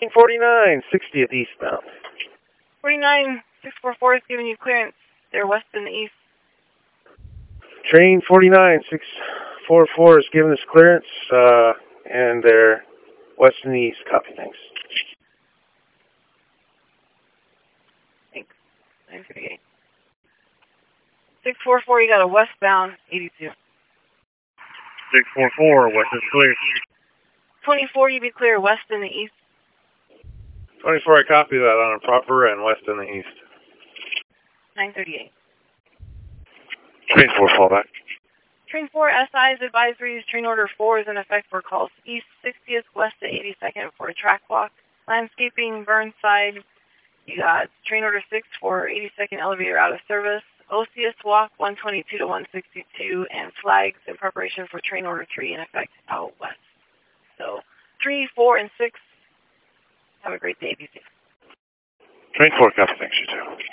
49, 60th eastbound. 49, 644 is giving you clearance. They're west and east. Train 49, 644 is giving us clearance, and they're west and east. Copy, thanks. Thanks. 938. 644, you got a westbound 82. 644, west is clear. 24, you be clear west and the east. 24, I copy that on a proper and west and the east. 938. Train 4, fallback. Train 4, SI's advisories. Train order 4 is in effect for calls east 60th, west to 82nd for a track walk. Landscaping, Burnside. You got train order 6 for 82nd elevator out of service. OCS walk 122 to 162 and flags in preparation for train order 3 in effect out west. So 3, 4, and 6. Have a great day. Be safe. Train 4, copy, thanks, you too.